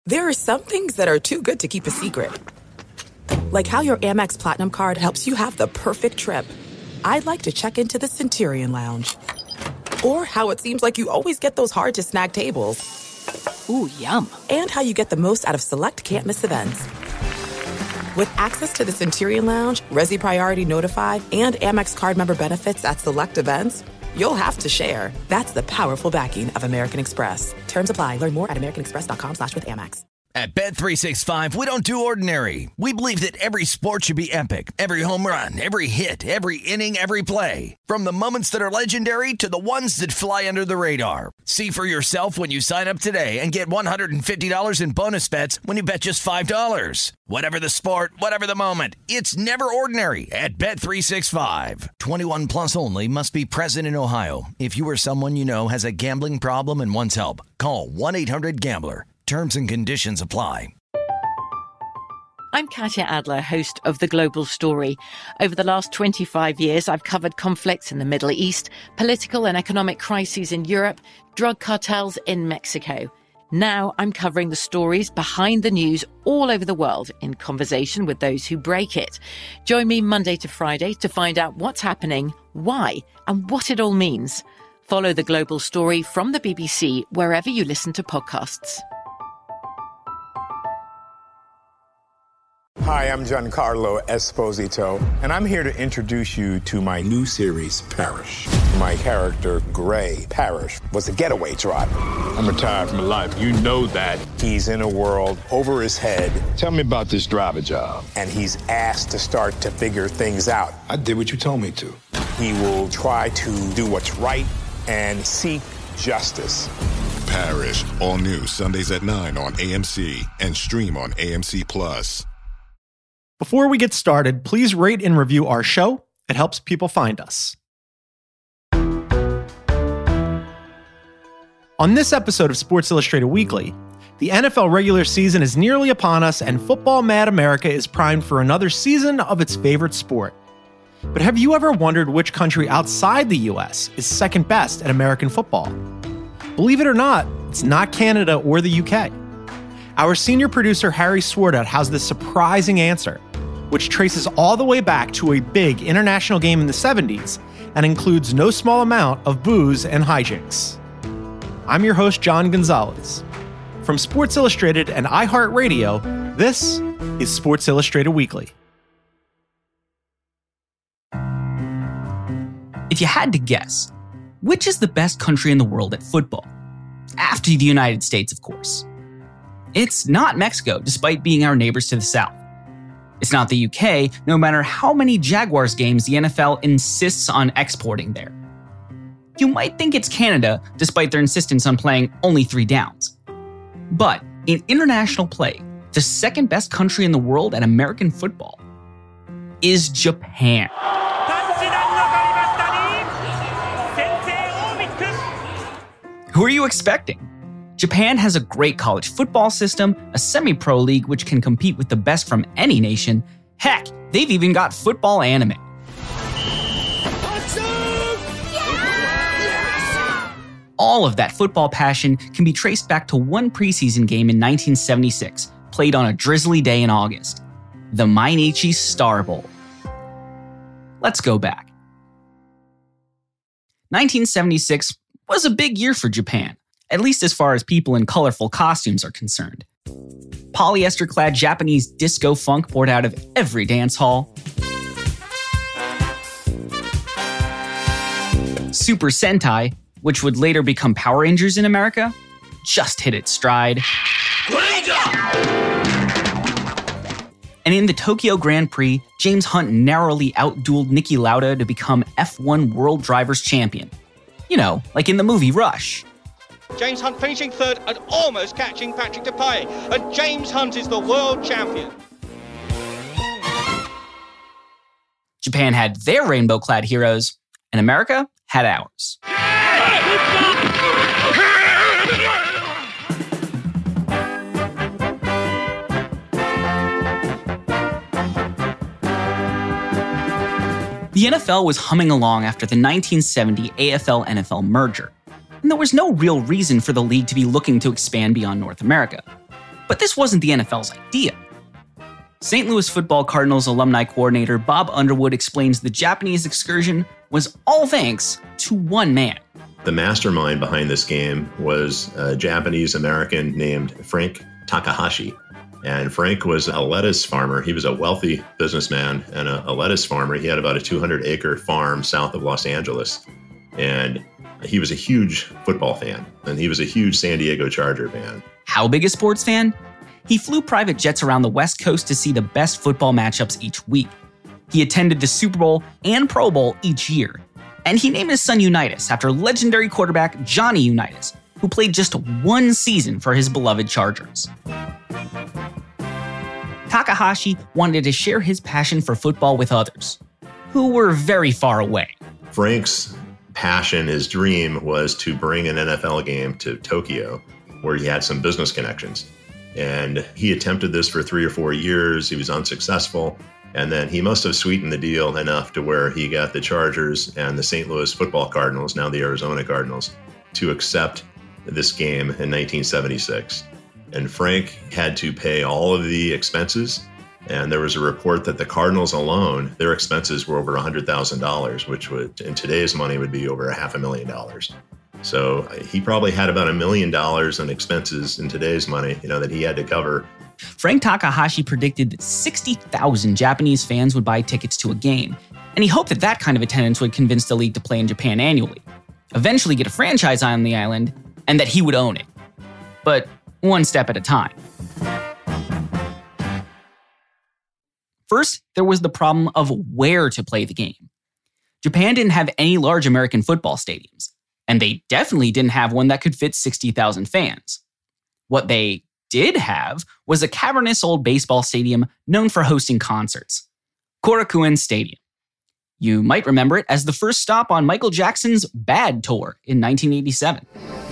There are some things that are too good to keep a secret. Like how your Amex Platinum card helps you have the perfect trip. I'd like to check into the Centurion Lounge. Or how it seems like you always get those hard-to-snag tables. Ooh, yum. And how you get the most out of select can't-miss events. With access to the Centurion Lounge, Resi Priority Notified, and Amex card member benefits at select events, you'll have to share. That's the powerful backing of American Express. Terms apply. Learn more at americanexpress.com/withAmex. At Bet365, we don't do ordinary. We believe that every sport should be epic. Every home run, every hit, every inning, every play. From the moments that are legendary to the ones that fly under the radar. See for yourself when you sign up today and get $150 in bonus bets when you bet just $5. Whatever the sport, whatever the moment, it's never ordinary at Bet365. 21 plus only. Must be present in Ohio. If you or someone you know has a gambling problem and wants help, call 1-800-GAMBLER. Terms and conditions apply. I'm Katya Adler, host of The Global Story. Over the last 25 years, I've covered conflicts in the Middle East, political and economic crises in Europe, drug cartels in Mexico. Now I'm covering the stories behind the news all over the world in conversation with those who break it. Join me Monday to Friday to find out what's happening, why, and what it all means. Follow The Global Story from the BBC wherever you listen to podcasts. Hi, I'm Giancarlo Esposito, and I'm here to introduce you to my new series, Parish. My character, Gray Parish, was a getaway driver. I'm retired from life. You know that. He's in a world over his head. Tell me about this driver job. And he's asked to start to figure things out. I did what you told me to. He will try to do what's right and seek justice. Parish, all new Sundays at 9 on AMC and stream on AMC+. Before we get started, please rate and review our show. It helps people find us. On this episode of Sports Illustrated Weekly, the NFL regular season is nearly upon us and football mad America is primed for another season of its favorite sport. But have you ever wondered which country outside the US is second best at American football? Believe it or not, it's not Canada or the UK. Our senior producer Harry Swartout has this surprising answer, which traces all the way back to a big international game in the 70s and includes no small amount of booze and hijinks. I'm your host, John Gonzalez. From Sports Illustrated and iHeartRadio, this is Sports Illustrated Weekly. If you had to guess, which is the best country in the world at football? After the United States, of course. It's not Mexico, despite being our neighbors to the south. It's not the UK, no matter how many Jaguars games the NFL insists on exporting there. You might think it's Canada, despite their insistence on playing only 3 downs. But in international play, the second best country in the world at American football is Japan. Who are you expecting? Japan has a great college football system, a semi-pro league which can compete with the best from any nation. Heck, they've even got football anime. All of that football passion can be traced back to one preseason game in 1976, played on a drizzly day in August, the Mainichi Star Bowl. Let's go back. 1976 was a big year for Japan, at least as far as people in colorful costumes are concerned. Polyester-clad Japanese disco funk poured out of every dance hall. Super Sentai, which would later become Power Rangers in America, just hit its stride. And in the Tokyo Grand Prix, James Hunt narrowly outdueled Niki Lauda to become F1 World Drivers' Champion. You know, like in the movie Rush. James Hunt finishing third and almost catching Patrick Depailler. And James Hunt is the world champion. Japan had their rainbow-clad heroes, and America had ours. The NFL was humming along after the 1970 AFL-NFL merger, and there was no real reason for the league to be looking to expand beyond North America. But this wasn't the NFL's idea. St. Louis Football Cardinals alumni coordinator Bob Underwood explains the Japanese excursion was all thanks to one man. The mastermind behind this game was a Japanese-American named Frank Takahashi. And Frank was a lettuce farmer. He was a wealthy businessman and a lettuce farmer. He had about a 200-acre farm south of Los Angeles. And he was a huge football fan, and he was a huge San Diego Charger fan. How big a sports fan? He flew private jets around the West Coast to see the best football matchups each week. He attended the Super Bowl and Pro Bowl each year. And he named his son Unitas after legendary quarterback Johnny Unitas, who played just one season for his beloved Chargers. Takahashi wanted to share his passion for football with others, who were very far away. Frank's passion, his dream, was to bring an NFL game to Tokyo, where he had some business connections. And he attempted this for 3 or 4 years. He was unsuccessful. And then he must have sweetened the deal enough to where he got the Chargers and the St. Louis Football Cardinals, now the Arizona Cardinals, to accept this game in 1976. And Frank had to pay all of the expenses. And there was a report that the Cardinals alone, their expenses were over $100,000, which would, in today's money, would be over $500,000. So he probably had about $1 million in expenses in today's money, that he had to cover. Frank Takahashi predicted that 60,000 Japanese fans would buy tickets to a game, and he hoped that that kind of attendance would convince the league to play in Japan annually, eventually get a franchise on the island, and that he would own it. But one step at a time. First, there was the problem of where to play the game. Japan didn't have any large American football stadiums, and they definitely didn't have one that could fit 60,000 fans. What they did have was a cavernous old baseball stadium known for hosting concerts, Korakuen Stadium. You might remember it as the first stop on Michael Jackson's Bad Tour in 1987.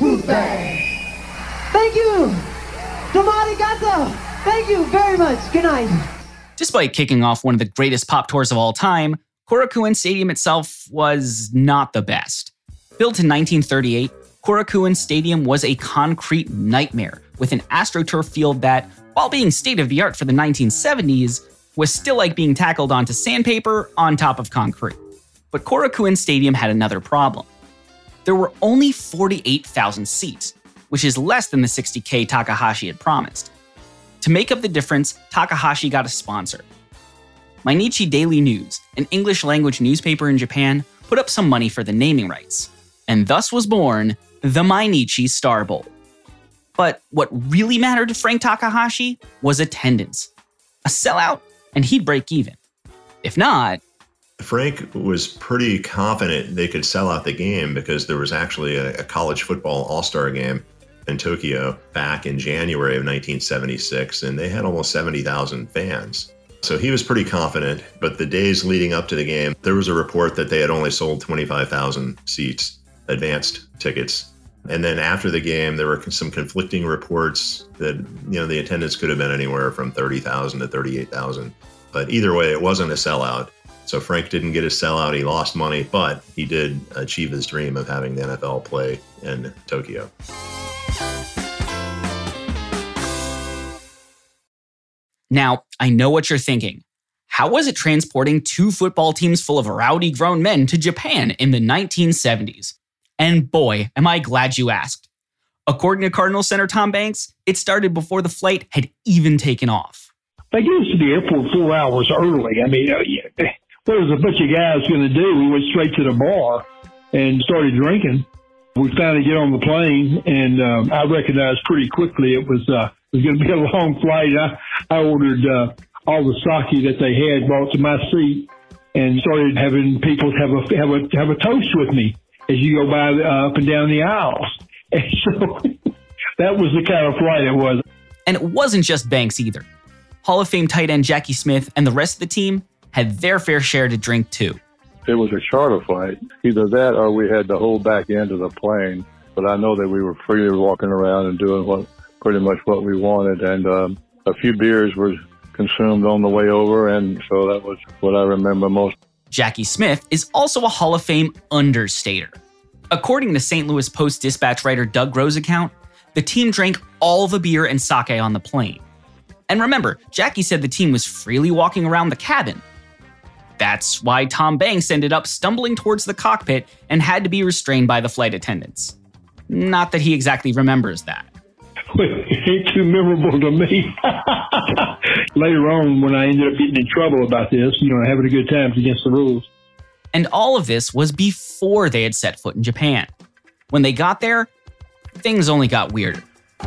Thank you! Tomarigato! Thank you very much. Good night. Despite kicking off one of the greatest pop tours of all time, Korakuen Stadium itself was not the best. Built in 1938, Korakuen Stadium was a concrete nightmare with an AstroTurf field that, while being state-of-the-art for the 1970s, was still like being tackled onto sandpaper on top of concrete. But Korakuen Stadium had another problem. There were only 48,000 seats, which is less than the 60K Takahashi had promised. To make up the difference, Takahashi got a sponsor. Mainichi Daily News, an English-language newspaper in Japan, put up some money for the naming rights, and thus was born the Mainichi Star Bowl. But what really mattered to Frank Takahashi was attendance. A sellout, and he'd break even. If not... Frank was pretty confident they could sell out the game because there was actually a college football all-star game in Tokyo back in January of 1976, and they had almost 70,000 fans. So he was pretty confident, but the days leading up to the game, there was a report that they had only sold 25,000 seats, advanced tickets. And then after the game, there were some conflicting reports that, the attendance could have been anywhere from 30,000 to 38,000. But either way, it wasn't a sellout. So Frank didn't get his sellout, he lost money, but he did achieve his dream of having the NFL play in Tokyo. Now, I know what you're thinking. How was it transporting 2 football teams full of rowdy grown men to Japan in the 1970s? And boy, am I glad you asked. According to Cardinal Center Tom Banks, it started before the flight had even taken off. They get us to the airport 4 hours early. I mean, what was a bunch of guys going to do? We went straight to the bar and started drinking. We finally get on the plane, and I recognized pretty quickly it was going to be a long flight. I ordered all the sake that they had brought to my seat and started having people have a toast with me as you go by up and down the aisles. And so that was the kind of flight it was. And it wasn't just Banks either. Hall of Fame tight end Jackie Smith and the rest of the team had their fair share to drink too. It was a charter flight. Either that or we had to hold back into the plane. But I know that we were freely walking around and doing pretty much what we wanted. And a few beers were consumed on the way over. And so that was what I remember most. Jackie Smith is also a Hall of Fame understater. According to St. Louis Post-Dispatch writer Doug Groh's account, The team drank all the beer and sake on the plane. And remember, Jackie said the team was freely walking around the cabin. That's why Tom Banks ended up stumbling towards the cockpit and had to be restrained by the flight attendants. Not that he exactly remembers that. It ain't too memorable to me. Later on, when I ended up getting in trouble about this, having a good time against the rules. And all of this was before they had set foot in Japan. When they got there, things only got weirder.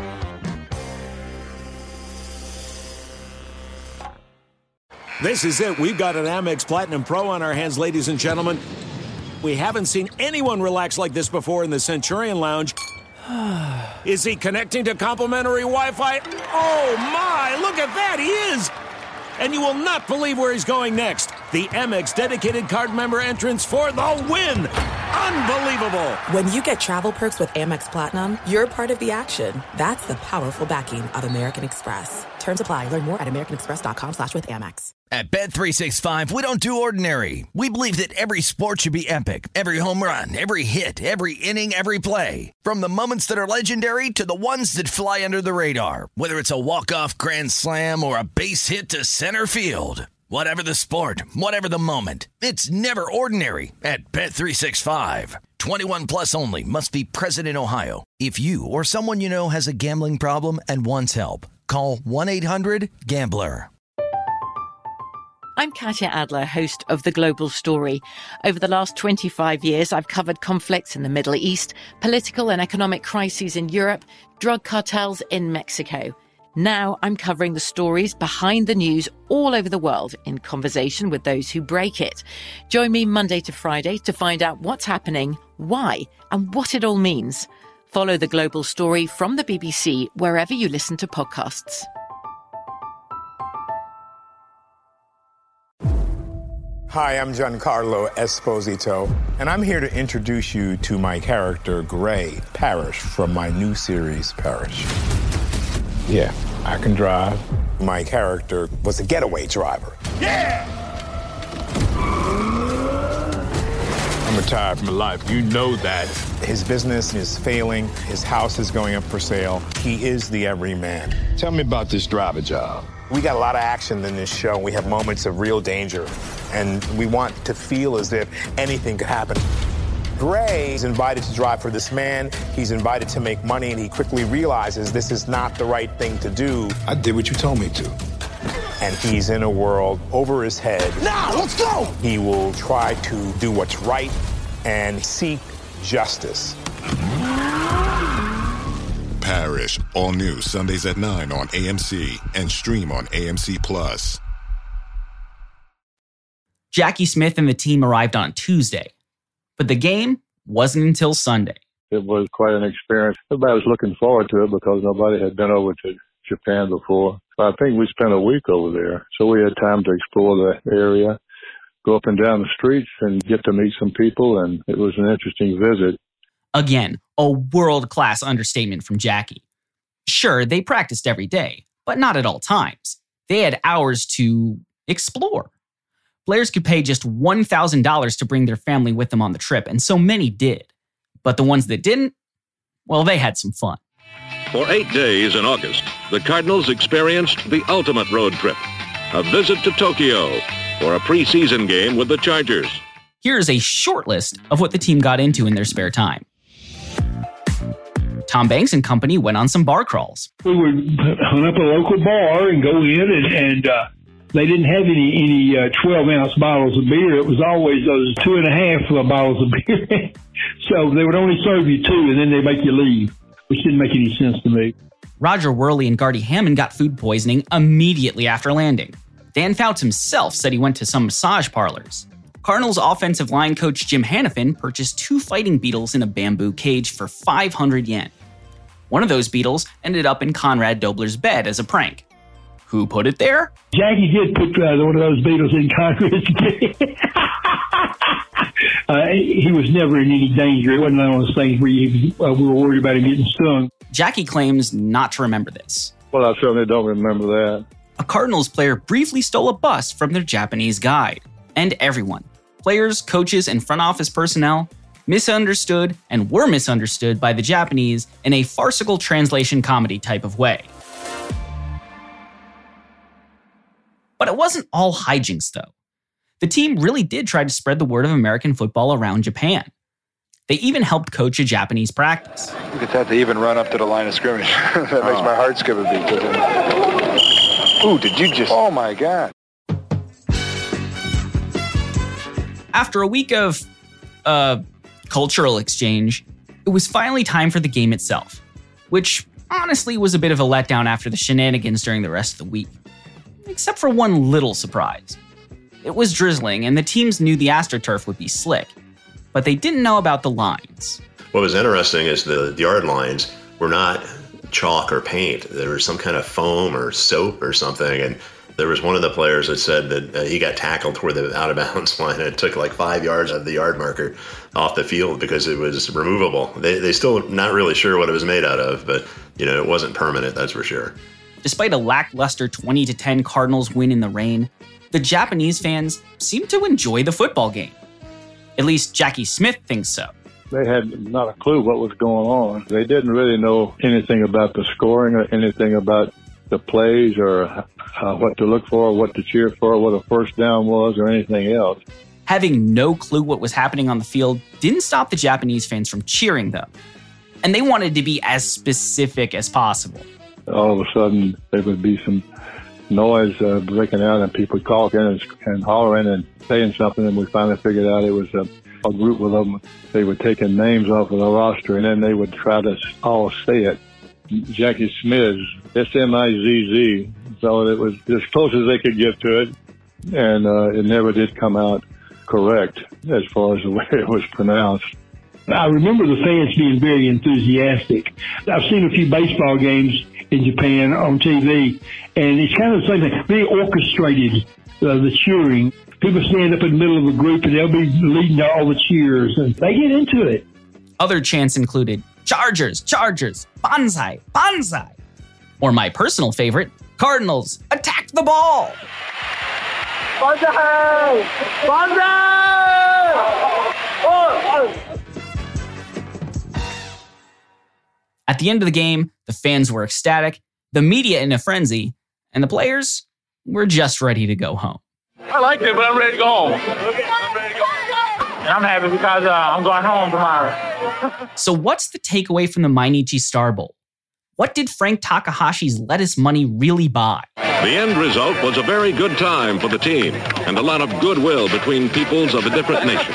This is it. We've got an Amex Platinum Pro on our hands, ladies and gentlemen. We haven't seen anyone relax like this before in the Centurion Lounge. Is he connecting to complimentary Wi-Fi? Oh my, look at that, he is! And you will not believe where he's going next. The Amex dedicated card member entrance for the win. Unbelievable. When you get travel perks with Amex Platinum, you're part of the action. That's the powerful backing of American Express. Terms apply. Learn more at americanexpress.com/withAmex. At Bet365, we don't do ordinary. We believe that every sport should be epic. Every home run, every hit, every inning, every play. From the moments that are legendary to the ones that fly under the radar. Whether it's a walk-off grand slam or a base hit to center field. Whatever the sport, whatever the moment. It's never ordinary at Bet365. 21 plus only. Must be present in Ohio. If you or someone you know has a gambling problem and wants help, call 1-800-GAMBLER. I'm Katya Adler, host of The Global Story. Over the last 25 years, I've covered conflicts in the Middle East, political and economic crises in Europe, drug cartels in Mexico. Now I'm covering the stories behind the news all over the world in conversation with those who break it. Join me Monday to Friday to find out what's happening, why, and what it all means. Follow The Global Story from the BBC wherever you listen to podcasts. Hi, I'm Giancarlo Esposito, and I'm here to introduce you to my character, Gray Parrish, from my new series, Parrish. Yeah, I can drive. My character was a getaway driver. Yeah! I'm retired from life. You know that. His business is failing. His house is going up for sale. He is the everyman. Tell me about this driver job. We got a lot of action in this show. We have moments of real danger, and we want to feel as if anything could happen. Gray is invited to drive for this man. He's invited to make money, and he quickly realizes this is not the right thing to do. I did what you told me to. And he's in a world over his head. Now, let's go! He will try to do what's right and seek justice. Parrish, all new Sundays at 9 on AMC and stream on AMC+. Jackie Smith and the team arrived on Tuesday, but the game wasn't until Sunday. It was quite an experience. Everybody was looking forward to it because nobody had been over to Japan before. So I think we spent a week over there, so we had time to explore the area, go up and down the streets and get to meet some people, and it was an interesting visit. Again, a world-class understatement from Jackie. Sure, they practiced every day, but not at all times. They had hours to explore. Players could pay just $1,000 to bring their family with them on the trip, and so many did. But the ones that didn't, well, they had some fun. For 8 days in August, the Cardinals experienced the ultimate road trip, a visit to Tokyo for a preseason game with the Chargers. Here's a short list of what the team got into in their spare time. Tom Banks and company went on some bar crawls. We would hunt up a local bar and go in, and they didn't have any 12-ounce bottles of beer. It was always those 2.5 bottles of beer. So they would only serve you 2, and then they'd make you leave, which didn't make any sense to me. Roger Worley and Gardy Hammond got food poisoning immediately after landing. Dan Fouts himself said he went to some massage parlors. Cardinals offensive line coach Jim Hanifin purchased 2 fighting beetles in a bamboo cage for 500 yen. One of those beetles ended up in Conrad Dobler's bed as a prank. Who put it there? Jackie did put one of those beetles in Conrad's bed. He was never in any danger. It wasn't one of those things where we were worried about him getting stung. Jackie claims not to remember this. Well, I certainly don't remember that. A Cardinals player briefly stole a bus from their Japanese guide. And everyone, players, coaches, and front office personnel, misunderstood and were misunderstood by the Japanese in a farcical translation comedy type of way. But it wasn't all hijinks, though. The team really did try to spread the word of American football around Japan. They even helped coach a Japanese practice. Look at that, they even run up to the line of scrimmage. That makes my heart skip a beat. Ooh, did you just... Oh my God. After a week of, cultural exchange, it was finally time for the game itself, which honestly was a bit of a letdown after the shenanigans during the rest of the week. Except for one little surprise. It was drizzling, and the teams knew the AstroTurf would be slick, but they didn't know about the lines. What was interesting is the yard lines were not chalk or paint. There was some kind of foam or soap or something, and there was one of the players that said that he got tackled toward the out-of-bounds line, and it took like 5 yards of the yard marker off the field because it was removable. They still not really sure what it was made out of, but it wasn't permanent, that's for sure. Despite a lackluster 20-10 Cardinals win in the rain, the Japanese fans seemed to enjoy the football game. At least Jackie Smith thinks so. They had not a clue what was going on. They didn't really know anything about the scoring or anything about the plays or what to look for, what to cheer for, what a first down was or anything else. Having no clue what was happening on the field didn't stop the Japanese fans from cheering, though. And they wanted to be as specific as possible. All of a sudden, there would be some noise breaking out and people talking and hollering and saying something, and we finally figured out it was a group of them. They were taking names off of the roster, and then they would try to all say it. Jackie Smith, S-M-I-Z-Z. So it was as close as they could get to it, and it never did come out correct as far as the way it was pronounced. I remember the fans being very enthusiastic. I've seen a few baseball games in Japan on TV, and it's kind of the same thing. They orchestrated the cheering. People stand up in the middle of a group, and they'll be leading all the cheers, and they get into it. Other chants included, Chargers, Chargers, Banzai, Banzai. Or my personal favorite, Cardinals, attack the ball. Banzai! Banzai! Oh! At the end of the game, the fans were ecstatic, the media in a frenzy, and the players were just ready to go home. I liked it, but I'm ready to go home. And I'm happy because I'm going home tomorrow. So what's the takeaway from the Mainichi Star Bowl? What did Frank Takahashi's lettuce money really buy? The end result was a very good time for the team and a lot of goodwill between peoples of a different nation.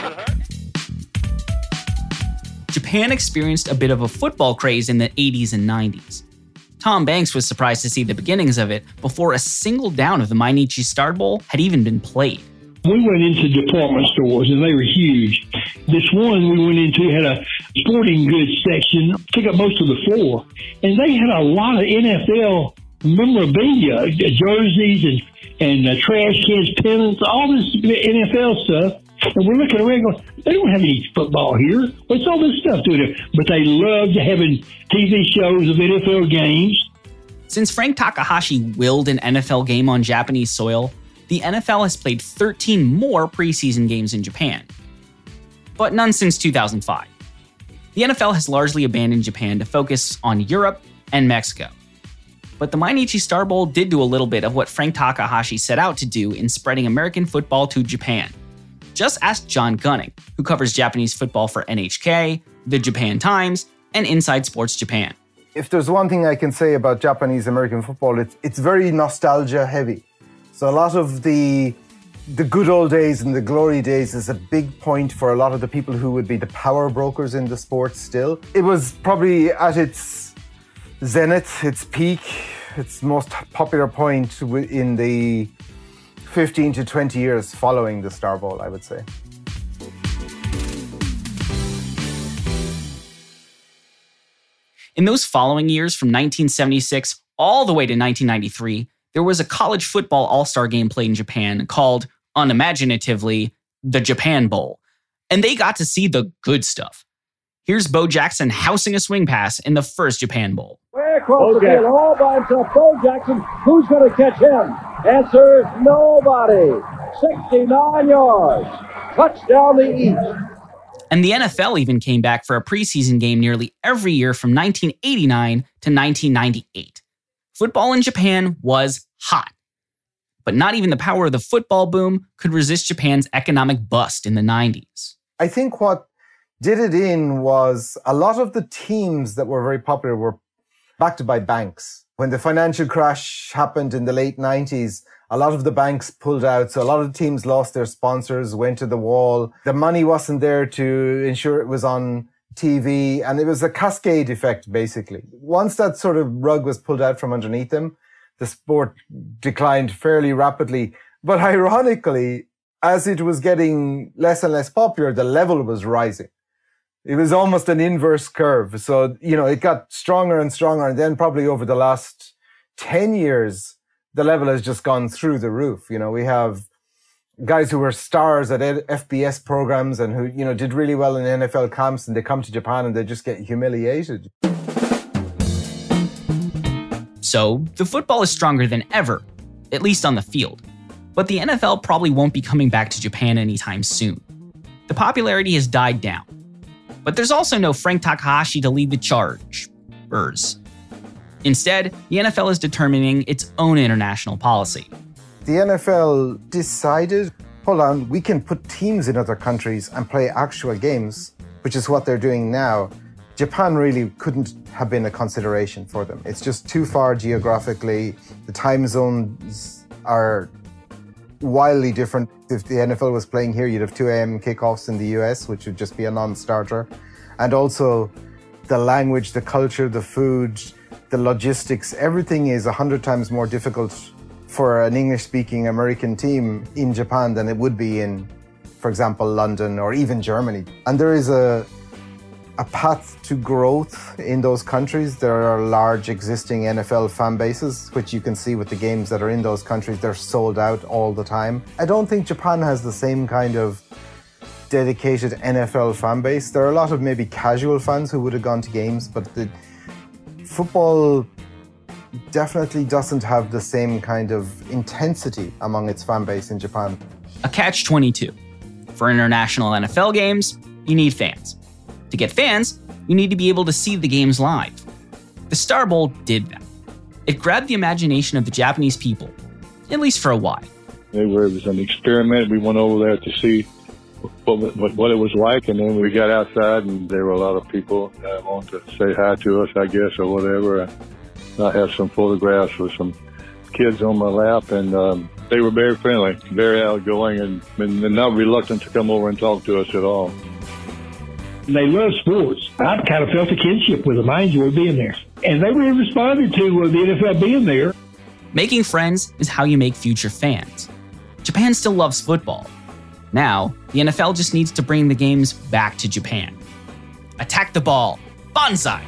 Japan experienced a bit of a football craze in the 80s and 90s. Tom Banks was surprised to see the beginnings of it before a single down of the Mainichi Star Bowl had even been played. We went into department stores, and they were huge. This one we went into had a sporting goods section, took up most of the floor, and they had a lot of NFL memorabilia, jerseys and trash cans, pennants, all this NFL stuff. And we're looking around going, they don't have any football here. What's all this stuff doing here? But they loved having TV shows of NFL games. Since Frank Takahashi willed an NFL game on Japanese soil, the NFL has played 13 more preseason games in Japan, but none since 2005. The NFL has largely abandoned Japan to focus on Europe and Mexico. But the Mainichi Star Bowl did do a little bit of what Frank Takahashi set out to do in spreading American football to Japan. Just ask John Gunning, who covers Japanese football for NHK, The Japan Times, and Inside Sports Japan. If there's one thing I can say about Japanese American football, it's very nostalgia heavy. So a lot of the good old days and the glory days is a big point for a lot of the people who would be the power brokers in the sport still. It was probably at its zenith, its peak, its most popular point in the 15 to 20 years following the Star Bowl, I would say. In those following years, from 1976 all the way to 1993, there was a college football all-star game played in Japan called, unimaginatively, the Japan Bowl. And they got to see the good stuff. Here's Bo Jackson housing a swing pass in the first Japan Bowl. Way across the field, all by himself, Bo Jackson. Who's going to catch him? Answer, nobody. 69 yards. Touchdown the East. And the NFL even came back for a preseason game nearly every year from 1989 to 1998. Football in Japan was hot. But not even the power of the football boom could resist Japan's economic bust in the 90s. I think what did it in was a lot of the teams that were very popular were backed by banks. When the financial crash happened in the late 90s, a lot of the banks pulled out. So a lot of the teams lost their sponsors, went to the wall. The money wasn't there to ensure it was on TV. And it was a cascade effect, basically. Once that sort of rug was pulled out from underneath them, the sport declined fairly rapidly. But ironically, as it was getting less and less popular, the level was rising. It was almost an inverse curve. So, it got stronger and stronger. And then probably over the last 10 years, the level has just gone through the roof. We have guys who were stars at FBS programs and who, did really well in NFL camps, and they come to Japan and they just get humiliated. So the football is stronger than ever, at least on the field. But the NFL probably won't be coming back to Japan anytime soon. The popularity has died down. But there's also no Frank Takahashi to lead the charge. Instead, the NFL is determining its own international policy. The NFL decided, hold on, we can put teams in other countries and play actual games, which is what they're doing now. Japan really couldn't have been a consideration for them. It's just too far geographically. The time zones are wildly different. If the NFL was playing here, you'd have 2 a.m. kickoffs in the US, which would just be a non-starter. And also the language, the culture, the food, the logistics, everything is 100 times more difficult for an English-speaking American team in Japan than it would be in, for example, London or even Germany. And there is a path to growth in those countries. There are large existing NFL fan bases, which you can see with the games that are in those countries. They're sold out all the time. I don't think Japan has the same kind of dedicated NFL fan base. There are a lot of maybe casual fans who would have gone to games, but the football definitely doesn't have the same kind of intensity among its fan base in Japan. A catch-22. For international NFL games, you need fans. To get fans, you need to be able to see the games live. The Star Bowl did that. It grabbed the imagination of the Japanese people, at least for a while. It was an experiment. We went over there to see what it was like, and then we got outside, and there were a lot of people that wanted to say hi to us, I guess, or whatever. I have some photographs with some kids on my lap, and they were very friendly, very outgoing, and not reluctant to come over and talk to us at all. They love sports. I kind of felt a kinship with them. I enjoyed being there. And they really responded to the NFL being there. Making friends is how you make future fans. Japan still loves football. Now, the NFL just needs to bring the games back to Japan. Attack the ball. Banzai!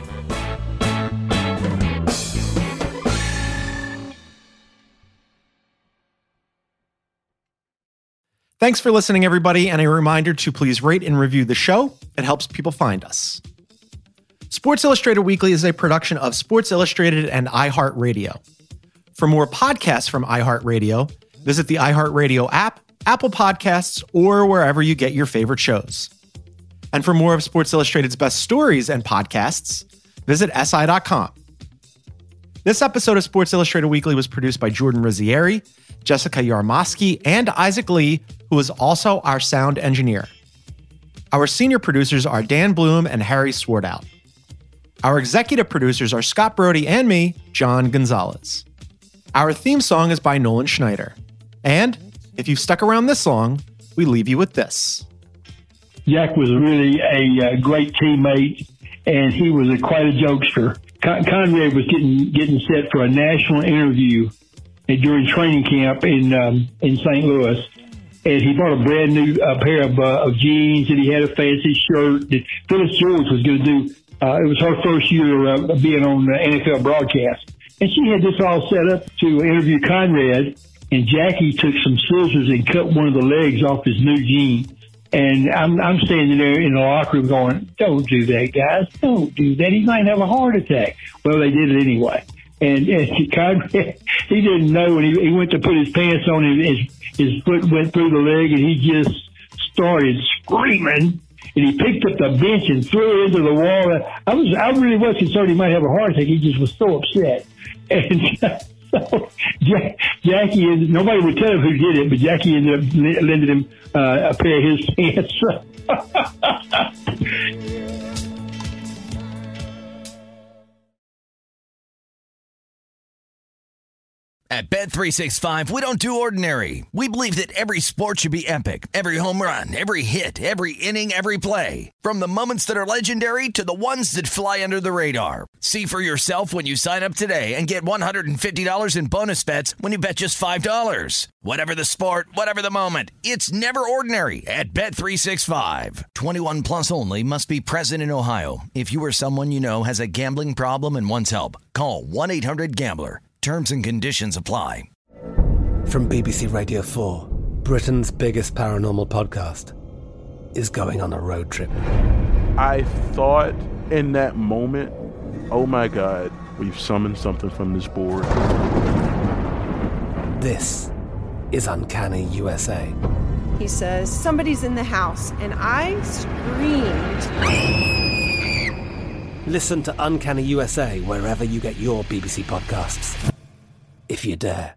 Thanks for listening, everybody, and a reminder to please rate and review the show. It helps people find us. Sports Illustrated Weekly is a production of Sports Illustrated and iHeartRadio. For more podcasts from iHeartRadio, visit the iHeartRadio app, Apple Podcasts, or wherever you get your favorite shows. And for more of Sports Illustrated's best stories and podcasts, visit SI.com. This episode of Sports Illustrated Weekly was produced by Jordan Rizzieri, Jessica Yarmosky, and Isaac Lee, who is also our sound engineer. Our senior producers are Dan Bloom and Harry Swartout. Our executive producers are Scott Brody and me, John Gonzalez. Our theme song is by Nolan Schneider. And if you've stuck around this long, we leave you with this. Jack was really a great teammate, and he was quite a jokester. Conrad was getting set for a national interview during training camp in St. Louis. And he bought a brand new pair of jeans, and he had a fancy shirt that Phyllis George was going to do. It was her first year of being on the NFL broadcast. And she had this all set up to interview Conrad, and Jackie took some scissors and cut one of the legs off his new jeans. And I'm standing there in the locker room going, don't do that, guys. Don't do that. He might have a heart attack. Well, they did it anyway. And Conrad, he didn't know, and he went to put his pants on, his foot went through the leg, and he just started screaming. and he picked up the bench and threw it into the wall. I really was concerned he might have a heart attack. He just was so upset. And so Jackie, nobody would tell him who did it, but Jackie ended up lending him a pair of his pants. At Bet365, we don't do ordinary. We believe that every sport should be epic. Every home run, every hit, every inning, every play. From the moments that are legendary to the ones that fly under the radar. See for yourself when you sign up today and get $150 in bonus bets when you bet just $5. Whatever the sport, whatever the moment, it's never ordinary at Bet365. 21 plus only. Must be present in Ohio. If you or someone you know has a gambling problem and wants help, call 1-800-GAMBLER. Terms and conditions apply. From BBC Radio 4, Britain's biggest paranormal podcast is going on a road trip. I thought in that moment, oh my God, we've summoned something from this board. This is Uncanny USA. He says, somebody's in the house, and I screamed. Listen to Uncanny USA wherever you get your BBC podcasts, if you dare.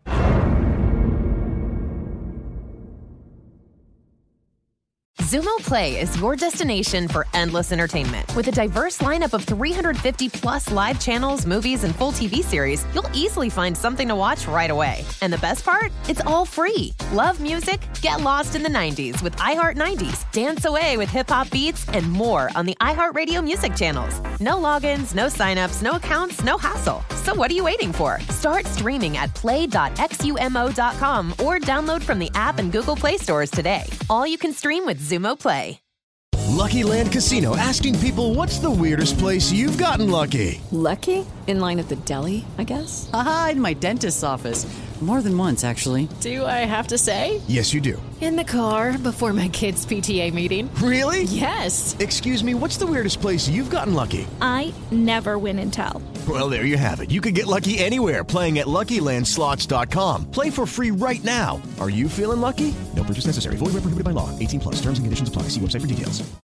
Xumo Play is your destination for endless entertainment. With a diverse lineup of 350 plus live channels, movies, and full TV series, you'll easily find something to watch right away. And the best part? It's all free. Love music? Get lost in the 90s with iHeart 90s, dance away with hip-hop beats, and more on the iHeartRadio music channels. No logins, no signups, no accounts, no hassle. So what are you waiting for? Start streaming at play.xumo.com or download from the app and Google Play stores today. All you can stream with Xumo Play. Lucky Land Casino, asking people, what's the weirdest place you've gotten lucky? Lucky? In line at the deli, I guess? Aha, in my dentist's office. More than once, actually. Do I have to say? Yes, you do. In the car before my kids' PTA meeting. Really? Yes. Excuse me, what's the weirdest place you've gotten lucky? I never win and tell. Well, there you have it. You can get lucky anywhere, playing at LuckyLandSlots.com. Play for free right now. Are you feeling lucky? No purchase necessary. Void where prohibited by law. 18 plus. Terms and conditions apply. See website for details.